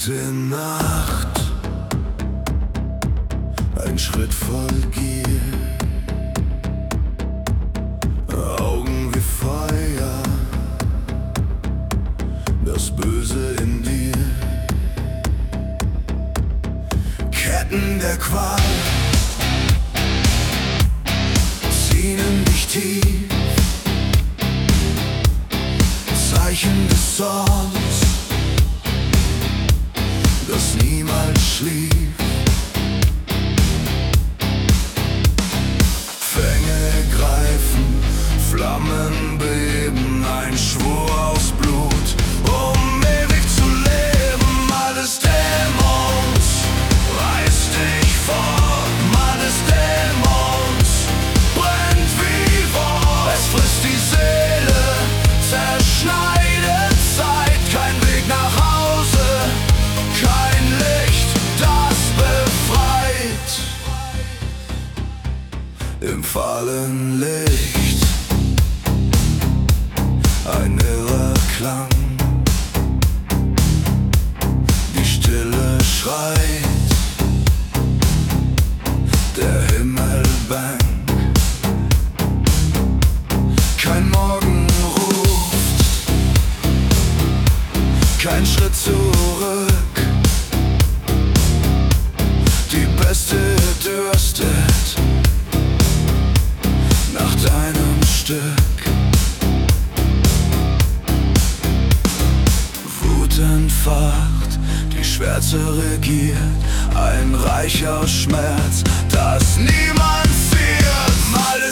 Gute Nacht, ein Schritt voll Gier, Augen wie Feuer, das Böse in dir, Ketten der Qual ziehen in dich tief, Zeichen des Zorns, das niemals schlief. Fänge greifen, Flammen beben, ein Schwur aus Blut, um ewig zu leben. Mal des Dämons reißt dich fort, mal des Dämons brennt wie Wort. Es frisst die Seele, zerschneidet Zeit, kein Weg nach Hause, kein Licht, das befreit. Im fahlen Licht ein irrer Klang, die Stille schreit, der Himmel bangt. Kein Morgen ruft, kein Schritt zurück, die Beste dürstet nach deinem Stück. Wut entfacht, die Schwärze regiert, ein Reich aus Schmerz, das niemand ziert. Mal